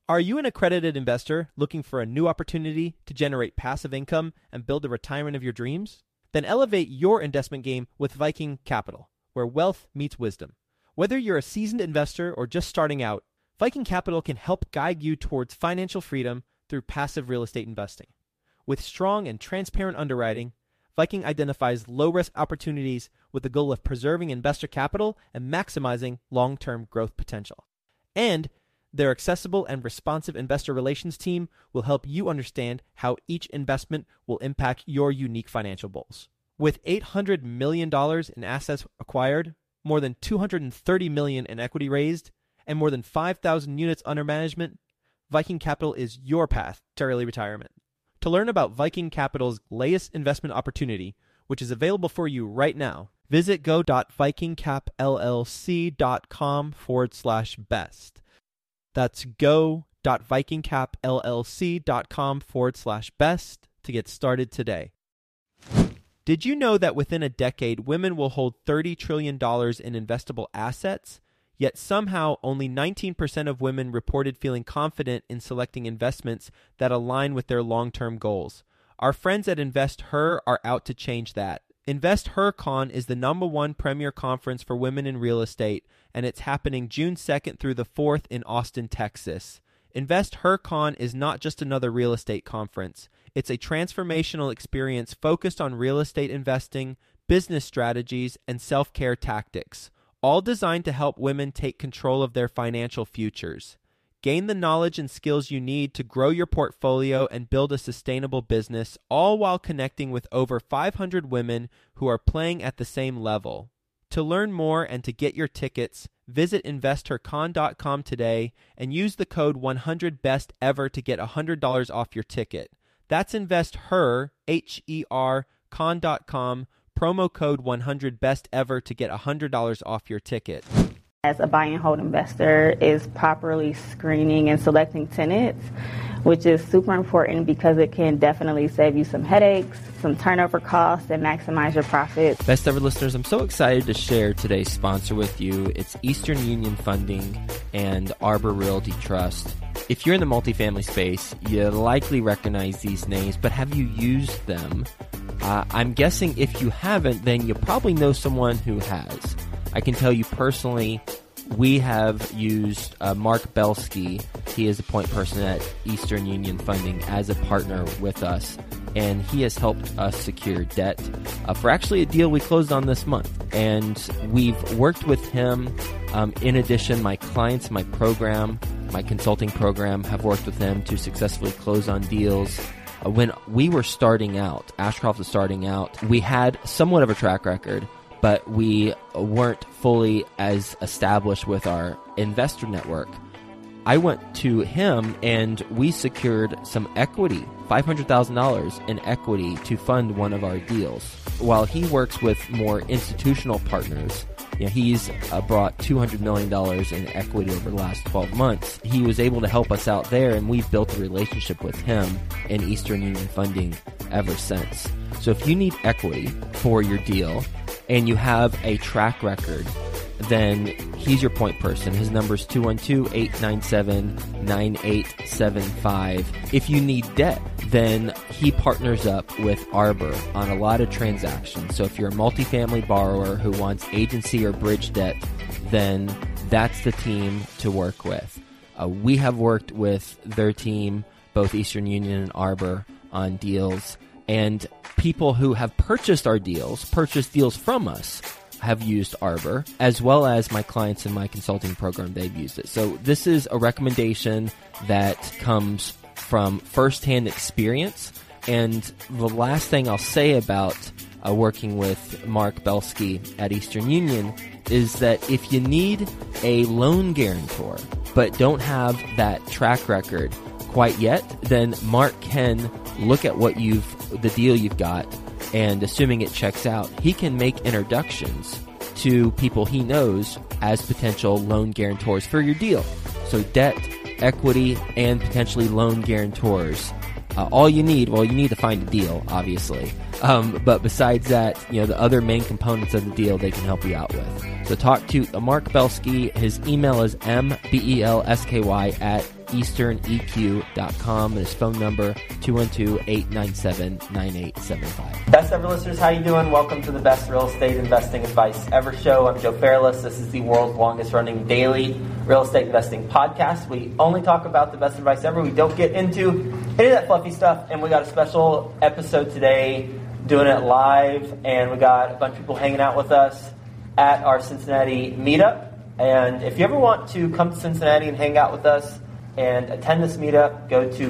Are you an accredited investor looking for a new opportunity to generate passive income and build the retirement of your dreams? Then elevate your investment game with Viking Capital, where wealth meets wisdom. Whether you're a seasoned investor or just starting out, Viking Capital can help guide you towards financial freedom through passive real estate investing. With strong and transparent underwriting, Viking identifies low-risk opportunities with the goal of preserving investor capital and maximizing long-term growth potential. And their accessible and responsive investor relations team will help you understand how each investment will impact your unique financial goals. With $800 million in assets acquired, more than $230 million in equity raised, and more than 5,000 units under management, Viking Capital is your path to early retirement. To learn about Viking Capital's latest investment opportunity, which is available for you right now, visit go.vikingcapllc.com/best. That's go.vikingcapllc.com/best to get started today. Did you know that within a decade, women will hold $30 trillion in investable assets? Yet somehow only 19% of women reported feeling confident in selecting investments that align with their long-term goals. Our friends at InvestHer are out to change that. InvestHerCon is the #1 premier conference for women in real estate, and it's happening June 2nd through the 4th in Austin, Texas. InvestHerCon is not just another real estate conference. It's a transformational experience focused on real estate investing, business strategies, and self-care tactics, all designed to help women take control of their financial futures. Gain the knowledge and skills you need to grow your portfolio and build a sustainable business, all while connecting with over 500 women who are playing at the same level. To learn more and to get your tickets, visit InvestHerCon.com today and use the code 100BESTEVER to get $100 off your ticket. That's InvestHer, H-E-R, con.com, promo code 100BESTEVER to get $100 off your ticket. As a buy and hold investor is properly screening and selecting tenants, which is super important because it can definitely save you some headaches, some turnover costs, and maximize your profits. Best Ever listeners, I'm so excited to share today's sponsor with you. It's Eastern Union Funding and Arbor Realty Trust. If you're in the multifamily space, you likely recognize these names, but have you used them? I'm guessing if you haven't, then you probably know someone who has. I can tell you personally, we have used Mark Belsky. He is a point person at Eastern Union Funding as a partner with us, and he has helped us secure debt for actually a deal we closed on this month. And we've worked with him. In addition, my clients, my program, my consulting program have worked with him to successfully close on deals. When we were starting out, Ashcroft was starting out, we had somewhat of a track record, but we weren't fully as established with our investor network. I went to him and we secured some equity, $500,000 in equity to fund one of our deals. While he works with more institutional partners, he's brought $200 million in equity over the last 12 months. He was able to help us out there, and we've built a relationship with him in Eastern Union Funding ever since. So if you need equity for your deal and you have a track record, then he's your point person. His number is 212-897-9875. If you need debt, then he partners up with Arbor on a lot of transactions. So if you're a multifamily borrower who wants agency or bridge debt, then that's the team to work with. We have worked with their team, both Eastern Union and Arbor, on deals. And people who have purchased our deals, purchased deals from us, have used Arbor, as well as my clients in my consulting program, they've used it. So this is a recommendation that comes from firsthand experience. And the last thing I'll say about working with Mark Belsky at Eastern Union is that if you need a loan guarantor, but don't have that track record quite yet, then Mark can look at the deal you've got, and assuming it checks out, he can make introductions to people he knows as potential loan guarantors for your deal. So debt, equity, and potentially loan guarantors. All you need to find a deal, obviously. But besides that, the other main components of the deal they can help you out with. So talk to Mark Belsky. His email is mbelsky easterneq.com, and his phone number 212-897-9875. Best ever listeners, how you doing? Welcome to the Best Real Estate Investing Advice Ever show. I'm Joe Fairless. This is the world's longest running daily real estate investing podcast. We only talk about the best advice ever. We don't get into any of that fluffy stuff, and we got a special episode today, doing it live, and we got a bunch of people hanging out with us at our Cincinnati meetup. And if you ever want to come to Cincinnati and hang out with us and attend this meetup, go to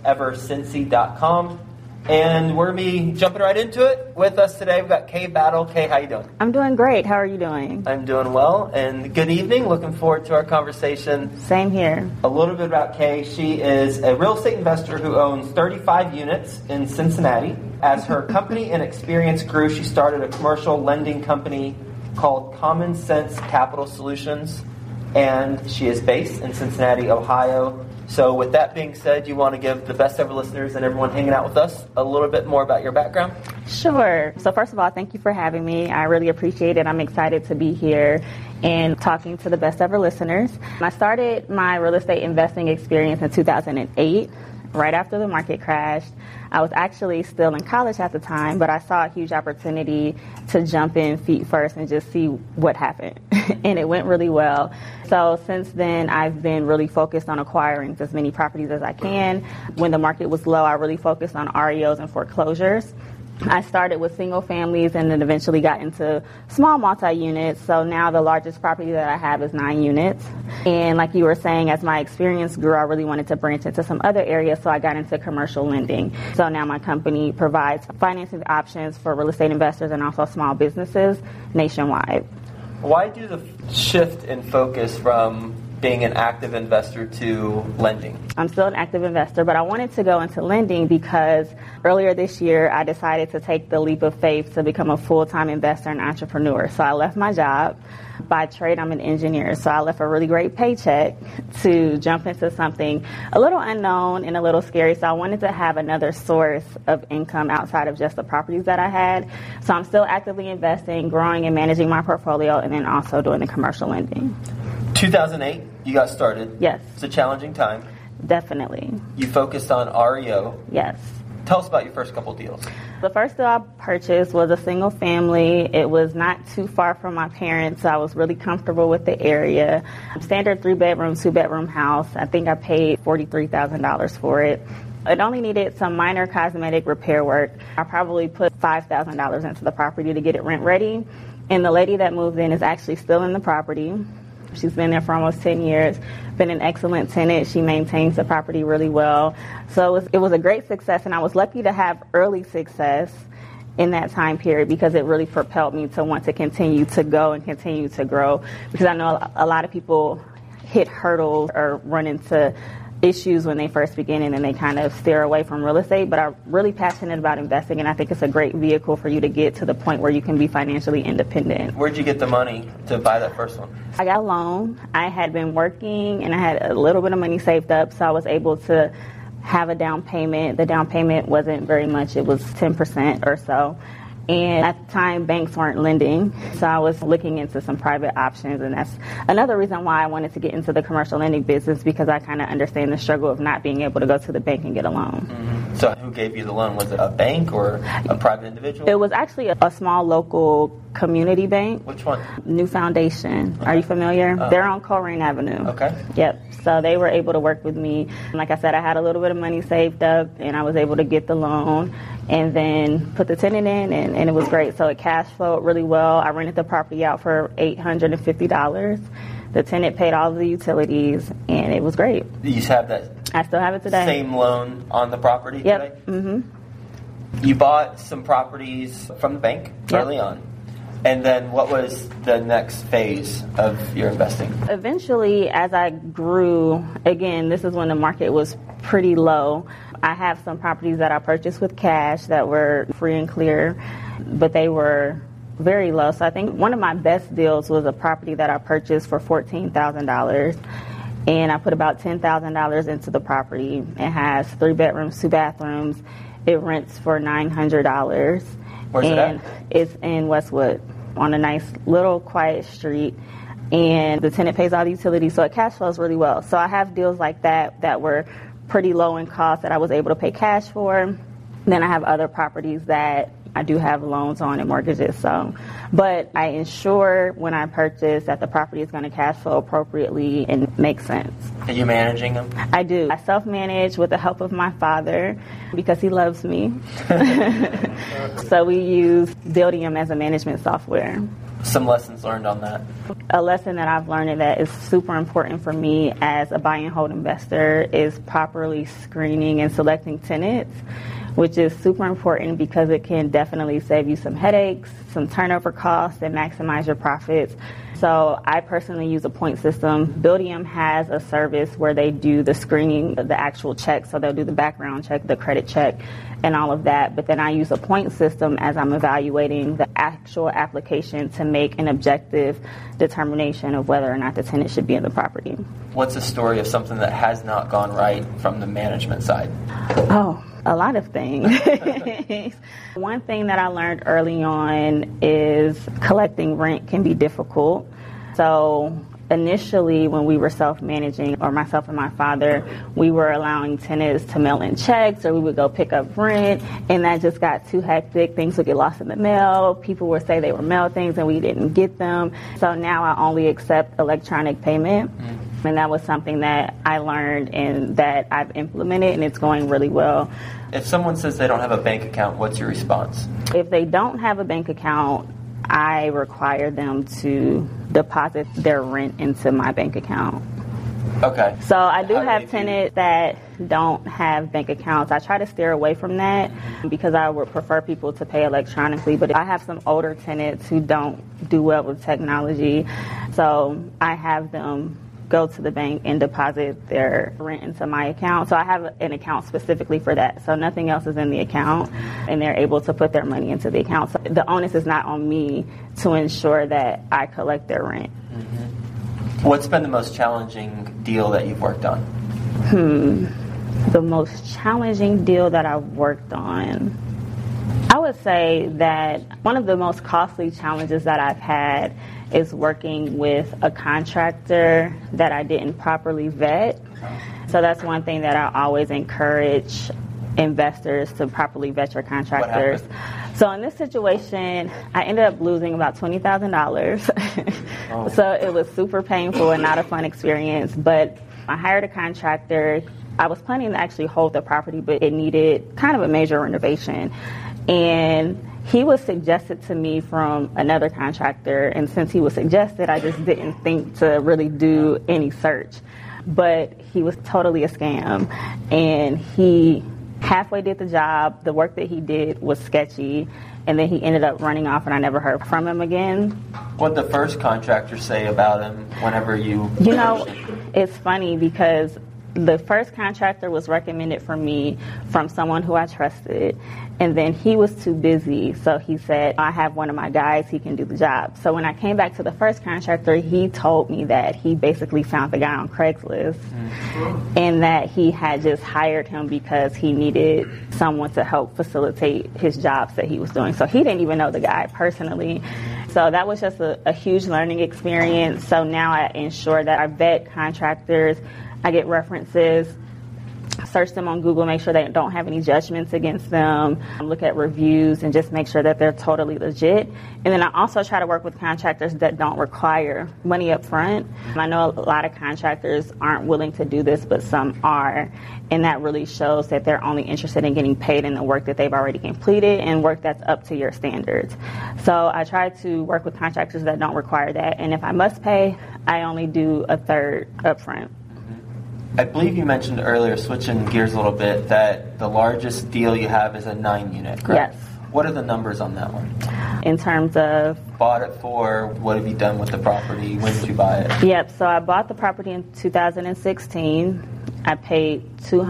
bestevercincy.com. And we're going to be jumping right into it. With us today, we've got Kay Battle. Kay, how you doing? I'm doing great. How are you doing? I'm doing well. And good evening. Looking forward to our conversation. Same here. A little bit about Kay. She is a real estate investor who owns 35 units in Cincinnati. As her company and experience grew, she started a commercial lending company called Common Sense Capital Solutions, and she is based in Cincinnati, Ohio. So with that being said, you want to give the best ever listeners and everyone hanging out with us a little bit more about your background? Sure. So first of all, thank you for having me. I really appreciate it. I'm excited to be here and talking to the best ever listeners. I started my real estate investing experience in 2008. Right after the market crashed. I was actually still in college at the time, but I saw a huge opportunity to jump in feet first and just see what happened. And it went really well. So since then, I've been really focused on acquiring as many properties as I can. When the market was low, I really focused on REOs and foreclosures. I started with single families and then eventually got into small multi-units. So now the largest property that I have is 9 units. And like you were saying, as my experience grew, I really wanted to branch into some other areas. So I got into commercial lending. So now my company provides financing options for real estate investors and also small businesses nationwide. Why do the shift in focus from being an active investor to lending? I'm still an active investor, but I wanted to go into lending because earlier this year I decided to take the leap of faith to become a full-time investor and entrepreneur. So I left my job. By trade, I'm an engineer, so I left a really great paycheck to jump into something a little unknown and a little scary. So I wanted to have another source of income outside of just the properties that I had. So I'm still actively investing, growing and managing my portfolio, and then also doing the commercial lending. 2008, you got started. Yes. It's a challenging time. Definitely. You focused on REO. Yes. Tell us about your first couple deals. The first deal I purchased was a single family. It was not too far from my parents, so I was really comfortable with the area. Standard 3-bedroom, 2-bedroom house. I think I paid $43,000 for it. It only needed some minor cosmetic repair work. I probably put $5,000 into the property to get it rent ready. And the lady that moved in is actually still in the property. She's been there for almost 10 years, been an excellent tenant. She maintains the property really well. So it was a great success, and I was lucky to have early success in that time period because it really propelled me to want to continue to go and continue to grow, because I know a lot of people hit hurdles or run into issues when they first begin and then they kind of steer away from real estate, but I'm really passionate about investing, and I think it's a great vehicle for you to get to the point where you can be financially independent. Where'd you get the money to buy that first one? I got a loan. I had been working and I had a little bit of money saved up, so I was able to have a down payment. The down payment wasn't very much. It was 10% or so. And at the time, banks weren't lending, so I was looking into some private options, and that's another reason why I wanted to get into the commercial lending business, because I kind of understand the struggle of not being able to go to the bank and get a loan. Mm-hmm. So who gave you the loan? Was it a bank or a private individual? It was actually a small local community bank. Which one? New Foundation. Okay. Are you familiar? They're on Colerain Avenue. Okay. Yep. So they were able to work with me. Like I said, I had a little bit of money saved up, and I was able to get the loan and then put the tenant in, and it was great. So it cash flowed really well. I rented the property out for $850. The tenant paid all of the utilities, and it was great. You have that? I still have it today. Same loan on the property yep. today? Mm-hmm. You bought some properties from the bank early on. And then what was the next phase of your investing? Eventually, as I grew, again, this is when the market was pretty low. I have some properties that I purchased with cash that were free and clear, but they were very low. So I think one of my best deals was a property that I purchased for $14,000. And I put about $10,000 into the property. It has 3 bedrooms, 2 bathrooms. It rents for $900. Where's it at? It's in Westwood on a nice little quiet street. and the tenant pays all the utilities, so it cash flows really well. So I have deals like that were pretty low in cost that I was able to pay cash for. Then I have other properties that I do have loans on and mortgages. But I ensure when I purchase that the property is going to cash flow appropriately and make sense. Are you managing them? I do. I self-manage with the help of my father because he loves me. So we use Buildium as a management software. Some lessons learned on that? A lesson that I've learned that is super important for me as a buy and hold investor is properly screening and selecting tenants, which is super important because it can definitely save you some headaches, some turnover costs, and maximize your profits. So I personally use a point system. Buildium has a service where they do the screening, the actual check. So they'll do the background check, the credit check, and all of that. But then I use a point system as I'm evaluating the actual application to make an objective determination of whether or not the tenant should be in the property. What's a story of something that has not gone right from the management side? Oh, a lot of things. One thing that I learned early on is collecting rent can be difficult. So initially when we were self-managing, or myself and my father, we were allowing tenants to mail in checks, or we would go pick up rent, and that just got too hectic. Things would get lost in the mail. People would say they were mailed things and we didn't get them. So now I only accept electronic payment. And that was something that I learned and that I've implemented, and it's going really well. If someone says they don't have a bank account, what's your response? If they don't have a bank account, I require them to deposit their rent into my bank account. Okay. So I do have tenants that don't have bank accounts. I try to steer away from that because I would prefer people to pay electronically. But I have some older tenants who don't do well with technology. So I have them go to the bank and deposit their rent into my account. So I have an account specifically for that. So nothing else is in the account, and they're able to put their money into the account. So the onus is not on me to ensure that I collect their rent. Mm-hmm. What's been the most challenging deal that you've worked on? The most challenging deal that I've worked on, I would say that one of the most costly challenges that I've had is working with a contractor that I didn't properly vet. So that's one thing that I always encourage investors to properly vet your contractors. So in this situation, I ended up losing about $20,000. Oh. So it was super painful and not a fun experience. But I hired a contractor. I was planning to actually hold the property, but it needed kind of a major renovation. And he was suggested to me from another contractor, and since he was suggested, I just didn't think to really do any search. But he was totally a scam, and he halfway did the job. The work that he did was sketchy, and then he ended up running off, and I never heard from him again. What did the first contractor say about him whenever you... You know, it's funny because the first contractor was recommended for me from someone who I trusted, and then he was too busy, so he said, I have one of my guys, he can do the job. So when I came back to the first contractor, he told me that he basically found the guy on Craigslist, and that he had just hired him because he needed someone to help facilitate his jobs that he was doing. So he didn't even know the guy personally. So that was just a huge learning experience. So now I ensure that I vet contractors, I get references, search them on Google, make sure they don't have any judgments against them, look at reviews, and just make sure that they're totally legit. And then I also try to work with contractors that don't require money up front. I know a lot of contractors aren't willing to do this, but some are. And that really shows that they're only interested in getting paid in the work that they've already completed and work that's up to your standards. So I try to work with contractors that don't require that. And if I must pay, I only do a third up front. I believe you mentioned earlier, switching gears a little bit, that the largest deal you have is a 9-unit, correct? Yes. What are the numbers on that one? In terms of? Bought it for, what have you done with the property? When did you buy it? Yep, so I bought the property in 2016. I paid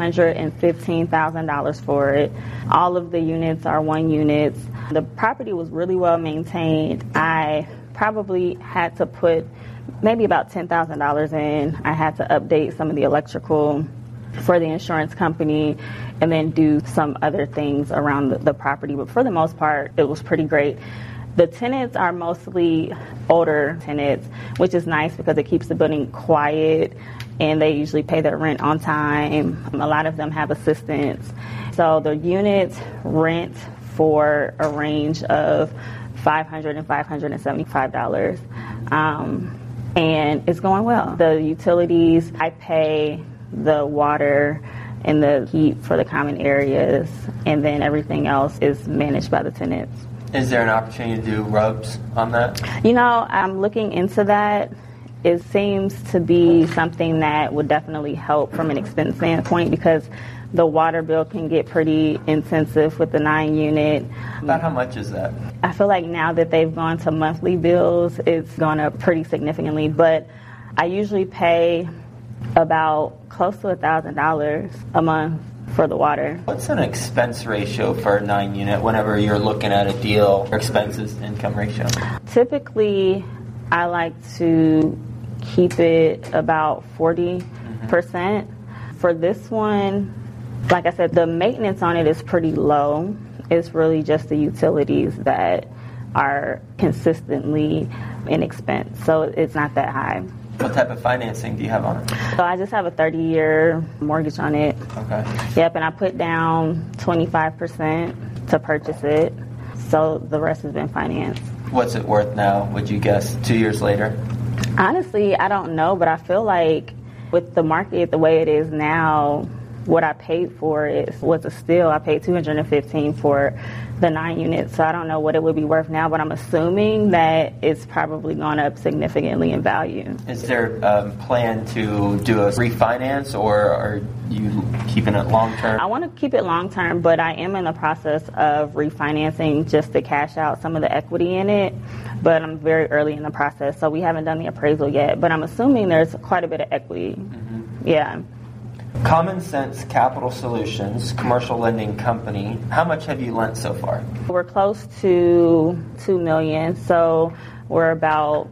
$215,000 for it. All of the units are 1 units. The property was really well maintained. I probably had to put maybe about $10,000 in. I had to update some of the electrical for the insurance company and then do some other things around the property. But for the most part, it was pretty great. The tenants are mostly older tenants, which is nice because it keeps the building quiet, and they usually pay their rent on time. A lot of them have assistants. So the units rent for a range of $500 and $575. And it's going well. The utilities, I pay the water and the heat for the common areas, and then everything else is managed by the tenants. Is there an opportunity to do RUBS on that? I'm looking into that. It seems to be something that would definitely help from an expense standpoint because the water bill can get pretty intensive with the 9-unit. About how much is that? I feel like now that they've gone to monthly bills, it's gone up pretty significantly, but I usually pay about close to $1,000 a month for the water. What's an expense ratio for a 9-unit whenever you're looking at a deal, expenses income ratio? Typically, I like to keep it about 40%. For this one, like I said, the maintenance on it is pretty low. It's really just the utilities that are consistently in expense, so it's not that high. What type of financing do you have on it? So I just have a 30-year mortgage on it. Okay. Yep, and I put down 25% to purchase it, so the rest has been financed. What's it worth now, would you guess, 2 years later? Honestly, I don't know, but I feel like with the market the way it is now, what I paid for it was a steal. I paid $215 for the 9 units, so I don't know what it would be worth now, but I'm assuming that it's probably gone up significantly in value. Is there a plan to do a refinance, or are you keeping it long term? I want to keep it long term, but I am in the process of refinancing just to cash out some of the equity in it, but I'm very early in the process, so we haven't done the appraisal yet, but I'm assuming there's quite a bit of equity. Yeah. Common Sense Capital Solutions, commercial lending company. How much have you lent so far? We're close to $2 million, so we're about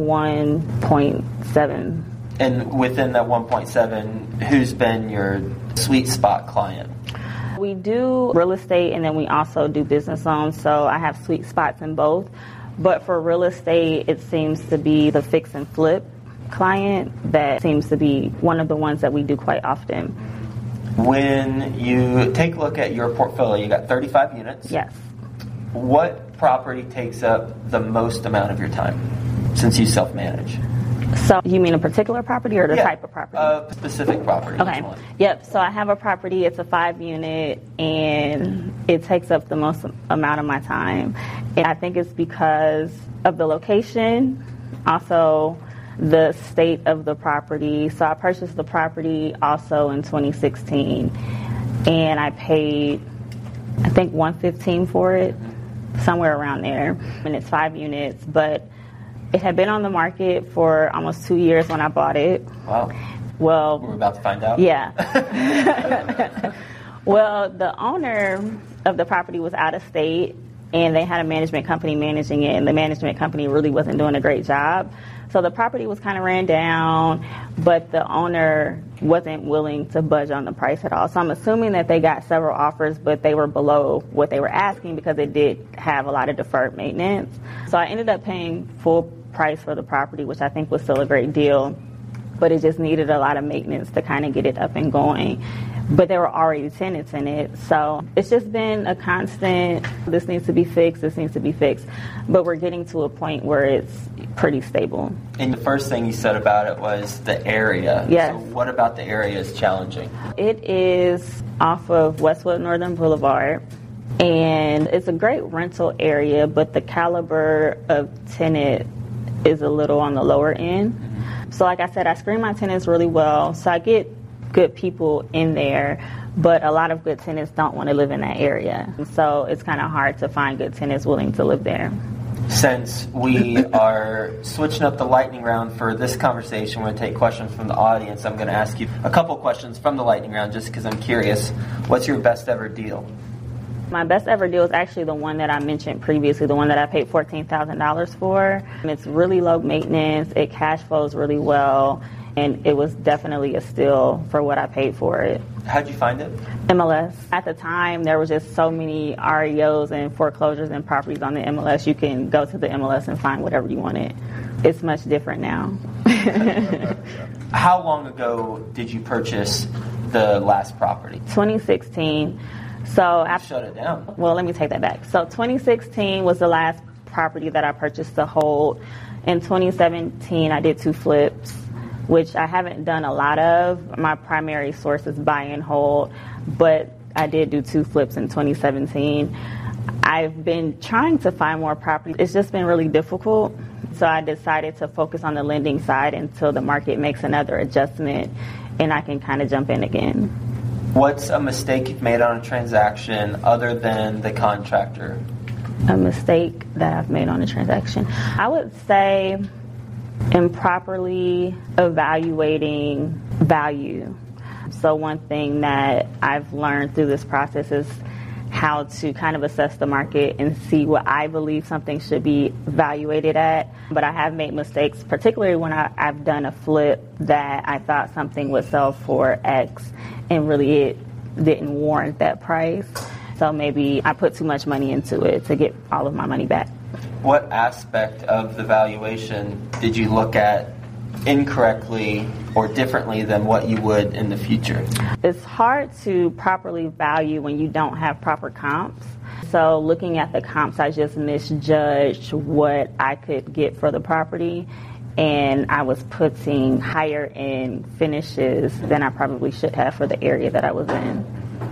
1.7. And within that 1.7, who's been your sweet spot client? We do real estate, and then we also do business loans, so I have sweet spots in both. But for real estate, it seems to be the fix and flip client that seems to be one of the ones that we do quite often. When you take a look at your portfolio, you got 35 units. Yes. What property takes up the most amount of your time since you self-manage? So you mean a particular property or the type of property? A specific property. Okay. Yep. So I have a property. It's a 5-unit, and it takes up the most amount of my time. And I think it's because of the location, also the state of the property. So I purchased the property also in 2016, and I paid, I think, $115 for it, somewhere around there. And it's 5 units, but it had been on the market for almost 2 years when I bought it. Wow. Well, we're about to find out. Yeah. Well, the owner of the property was out of state, and they had a management company managing it, and the management company really wasn't doing a great job. So the property was kind of ran down, but the owner wasn't willing to budge on the price at all. So I'm assuming that they got several offers, but they were below what they were asking because it did have a lot of deferred maintenance. So I ended up paying full price for the property, which I think was still a great deal, but it just needed a lot of maintenance to kind of get it up and going. But there were already tenants in it, so it's just been a constant, this needs to be fixed, this needs to be fixed. But we're getting to a point where it's pretty stable. And the first thing you said about it was the area. Yes. So what about the area is challenging? It is off of Westwood Northern Boulevard, and it's a great rental area, but the caliber of tenant is a little on the lower end. So like I said, I screen my tenants really well, so I get good people in there, but a lot of good tenants don't want to live in that area. So it's kind of hard to find good tenants willing to live there. Since we are switching up the lightning round for this conversation, we're going to take questions from the audience. I'm going to ask you a couple questions from the lightning round just because I'm curious. What's your best ever deal? My best ever deal is actually the one that I mentioned previously, the one that I paid $14,000 for. It's really low maintenance. It cash flows really well. and it was definitely a steal for what I paid for it. How'd you find it? MLS. At the time, there was just so many REOs and foreclosures and properties on the MLS. You can go to the MLS and find whatever you wanted. It's much different now. How long ago did you purchase the last property? 2016. So after, shut it down. Well, let me take that back. So 2016 was the last property that I purchased to hold. In 2017, I did 2 flips, which I haven't done a lot of. My primary source is buy and hold, but I did do 2 flips in 2017. I've been trying to find more properties. It's just been really difficult. So I decided to focus on the lending side until the market makes another adjustment and I can kind of jump in again. What's a mistake you've made on a transaction other than the contractor? A mistake that I've made on a transaction, I would say improperly evaluating value. So one thing that I've learned through this process is how to kind of assess the market and see what I believe something should be evaluated at. But I have made mistakes, particularly when I've done a flip that I thought something would sell for X and really it didn't warrant that price. So maybe I put too much money into it to get all of my money back. What aspect of the valuation did you look at incorrectly or differently than what you would in the future? It's hard to properly value when you don't have proper comps. So looking at the comps, I just misjudged what I could get for the property, and I was putting higher end finishes than I probably should have for the area that I was in.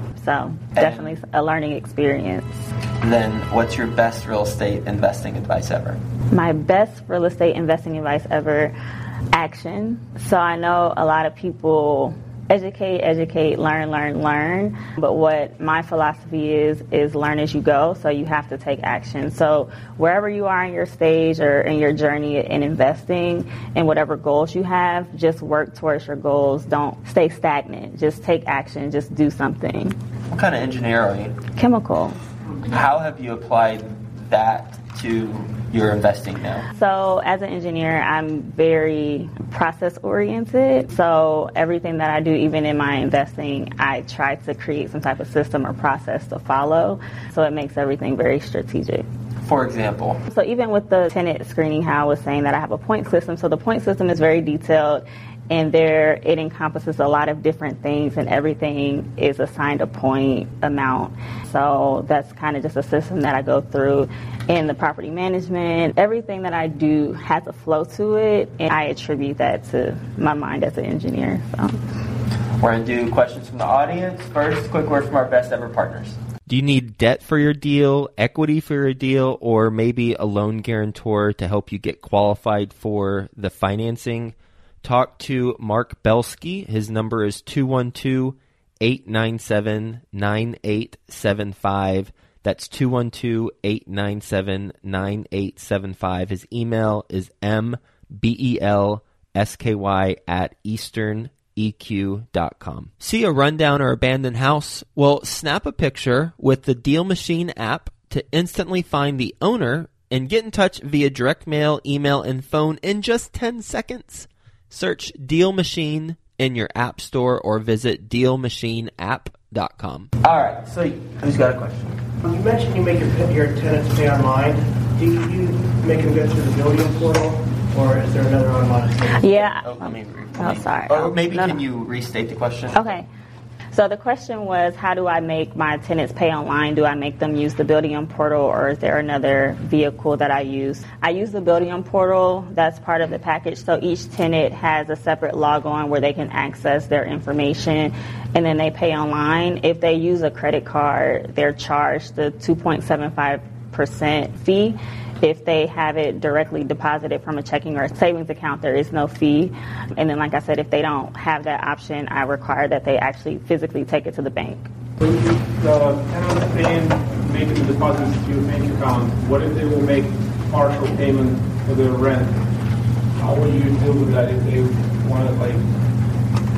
So definitely a learning experience. Then what's your best real estate investing advice ever? My best real estate investing advice ever, action. So I know a lot of people educate, learn. But what my philosophy is learn as you go. So you have to take action. So wherever you are in your stage or in your journey in investing and whatever goals you have, just work towards your goals. Don't stay stagnant. Just take action. Just do something. What kind of engineer are you? Chemical. How have you applied that to your investing now? So as an engineer, I'm very process oriented. So everything that I do, even in my investing, I try to create some type of system or process to follow. So it makes everything very strategic. For example? So even with the tenant screening, how I was saying that I have a point system. So the point system is very detailed, and there it encompasses a lot of different things, and everything is assigned a point amount. So that's kind of just a system that I go through. In the property management, everything that I do has a flow to it, and I attribute that to my mind as an engineer. So we're going to do questions from the audience. First, quick word from our best ever partners. Do you need debt for your deal, equity for your deal, or maybe a loan guarantor to help you get qualified for the financing? Talk to Mark Belsky. His number is 212-897-9875. That's 212-897-9875. His email is mbelsky@easterneq.com. See a rundown or abandoned house? Well, snap a picture with the Deal Machine app to instantly find the owner and get in touch via direct mail, email, and phone in just 10 seconds. Search Deal Machine in your app store or visit dealmachineapp.com. All right, so who's got a question? You mentioned you make your tenants pay online. Do you make them go through the building portal, or is there another online service? Yeah. Sorry. Or maybe can you restate the question? Okay. So the question was, how do I make my tenants pay online? Do I make them use the Buildium portal, or is there another vehicle that I use? I use the Buildium portal. That's part of the package. So each tenant has a separate logon where they can access their information, and then they pay online. If they use a credit card, they're charged the 2.75% fee. If they have it directly deposited from a checking or a savings account, there is no fee. And then, like I said, if they don't have that option, I require that they actually physically take it to the bank. When the tenant is making the deposits to your bank account, what if they will make partial payment for their rent? How will you deal with that if they want to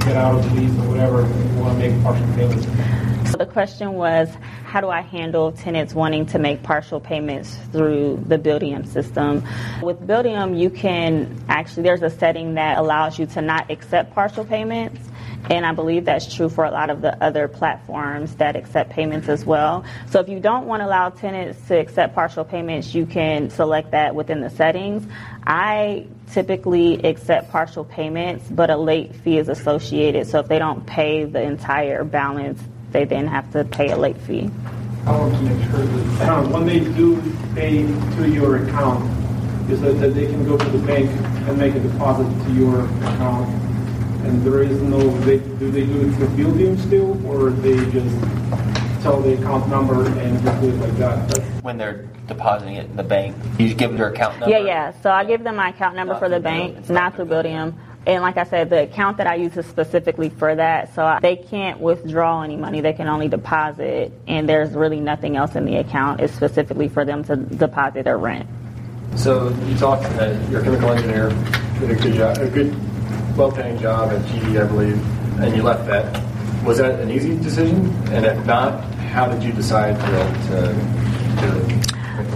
get out of the lease or whatever and want to make partial payments? So the question was, how do I handle tenants wanting to make partial payments through the Buildium system? With Buildium, you can actually, there's a setting that allows you to not accept partial payments. And I believe that's true for a lot of the other platforms that accept payments as well. So if you don't want to allow tenants to accept partial payments, you can select that within the settings. I typically accept partial payments, but a late fee is associated. So if they don't pay the entire balance, they then have to pay a late fee. I want to make sure that when they do pay to your account, is that they can go to the bank and make a deposit to your account, and there is no, do they do it through Buildium still, or they just tell the account number and just do it like that? When they're depositing it in the bank, you give them their account number? Yeah. So I give them my account number for the bank, not through Buildium. And like I said, the account that I use is specifically for that. So they can't withdraw any money. They can only deposit. And there's really nothing else in the account. It's specifically for them to deposit their rent. So you talked, you're a chemical engineer, did a good job, a good, well-paying job at GE, I believe, and you left that. Was that an easy decision? And if not, how did you decide to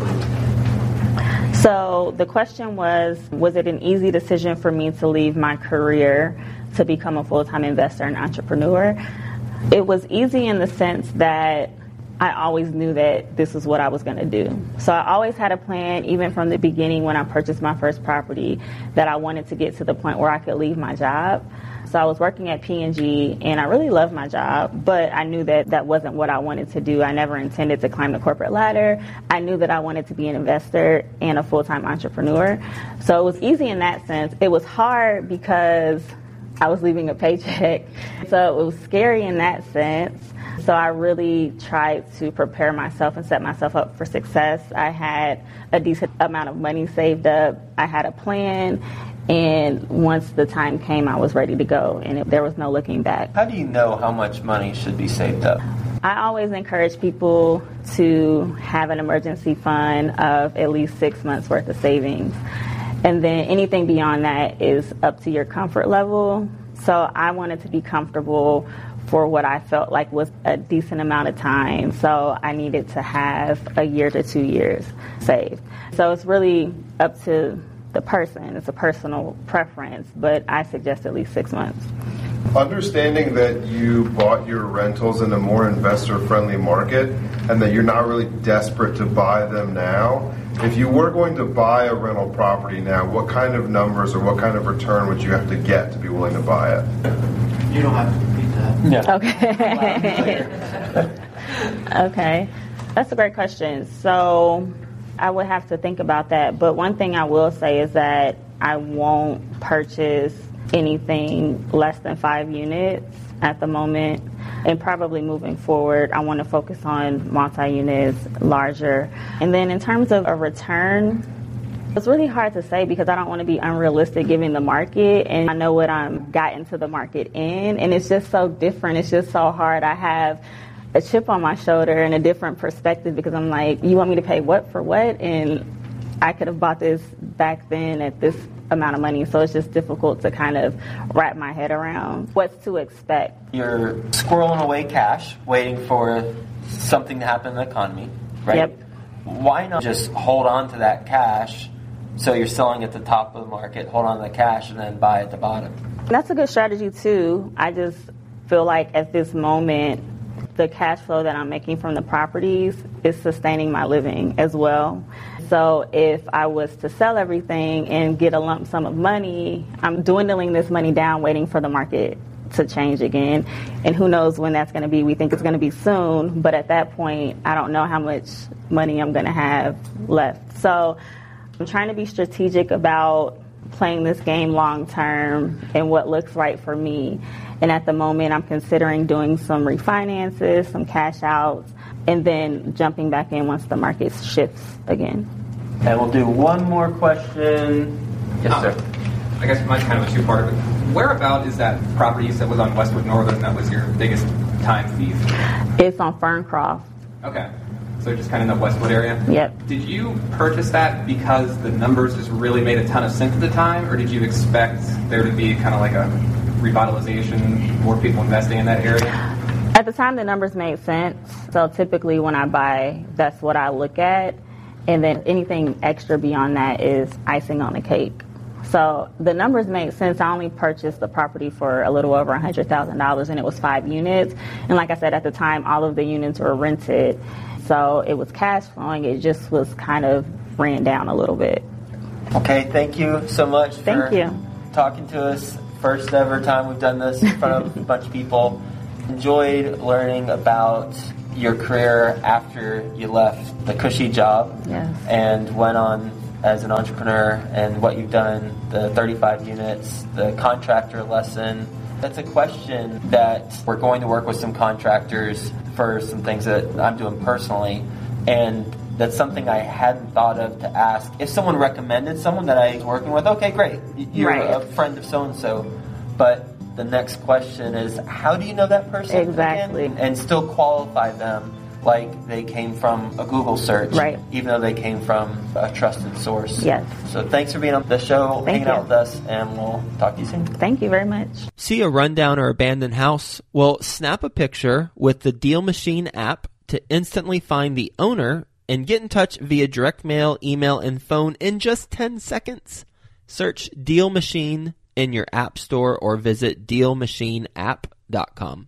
So the question was it an easy decision for me to leave my career to become a full-time investor and entrepreneur? It was easy in the sense that I always knew that this is what I was going to do. So I always had a plan, even from the beginning when I purchased my first property, that I wanted to get to the point where I could leave my job. So I was working at P&G, and I really loved my job, but I knew that that wasn't what I wanted to do. I never intended to climb the corporate ladder. I knew that I wanted to be an investor and a full-time entrepreneur. So it was easy in that sense. It was hard because I was leaving a paycheck. So it was scary in that sense. So I really tried to prepare myself and set myself up for success. I had a decent amount of money saved up. I had a plan. And once the time came, I was ready to go, and there was no looking back. How do you know how much money should be saved up? I always encourage people to have an emergency fund of at least 6 months worth of savings. And then anything beyond that is up to your comfort level. So I wanted to be comfortable for what I felt like was a decent amount of time. So I needed to have a year to 2 years saved. So it's really up to the person. It's a personal preference, but I suggest at least 6 months. Understanding that you bought your rentals in a more investor-friendly market and that you're not really desperate to buy them now, if you were going to buy a rental property now, what kind of numbers or what kind of return would you have to get to be willing to buy it? You don't have to repeat that. Okay. Okay. That's a great question. So I would have to think about that. But one thing I will say is that I won't purchase anything less than 5 units at the moment. And probably moving forward, I want to focus on multi-units, larger. And then in terms of a return, it's really hard to say because I don't want to be unrealistic given the market. And I know what I'm got into the market in. And it's just so different. It's just so hard. I have a chip on my shoulder and a different perspective because I'm like, you want me to pay what for what? And I could have bought this back then at this amount of money. So it's just difficult to kind of wrap my head around what's to expect. You're squirreling away cash, waiting for something to happen in the economy, right? Yep. Why not just hold on to that cash so you're selling at the top of the market, hold on to the cash, and then buy at the bottom? That's a good strategy, too. I just feel like at this moment, the cash flow that I'm making from the properties is sustaining my living as well. So if I was to sell everything and get a lump sum of money, I'm dwindling this money down, waiting for the market to change again. And who knows when that's going to be. We think it's going to be soon, but at that point, I don't know how much money I'm going to have left. So I'm trying to be strategic about playing this game long term and what looks right for me. And at the moment, I'm considering doing some refinances, some cash outs, and then jumping back in once the market shifts again. And we'll do one more question. Yes, sir. I guess mine's kind of a two-parter. Whereabout is that property you said was on Westwood Northern that was your biggest time thief? It's on Ferncroft. Okay. So just kind of in the Westwood area? Yep. Did you purchase that because the numbers just really made a ton of sense at the time, or did you expect there to be kind of like a revitalization, more people investing in that area? At the time, the numbers made sense. So typically when I buy, that's what I look at. And then anything extra beyond that is icing on the cake. So the numbers made sense. I only purchased the property for a little over $100,000, and it was 5 units. And like I said, at the time, all of the units were rented. So it was cash flowing. It just was kind of ran down a little bit. Okay, thank you so much Thank you. talking to us. First ever time we've done this in front of a bunch of people. Enjoyed learning about your career after you left the cushy job. Yes. And went on as an entrepreneur, and what you've done, the 35 units, the contractor lesson. That's a question that we're going to work with some contractors for some things that I'm doing personally, and that's something I hadn't thought of to ask. If someone recommended someone that I was working with, okay, great, you're Right. a friend of so-and-so, but the next question is, how do you know that person Exactly. again? And still qualify them like they came from a Google search, Right. even though they came from a trusted source. Yes. So thanks for being on the show, Thank hanging out you. with us, and we'll talk to you soon. Thank you very much. See a rundown or abandoned house? Well, snap a picture with the Deal Machine app to instantly find the owner and get in touch via direct mail, email, and phone in just 10 seconds. Search Deal Machine in your app store or visit dealmachineapp.com.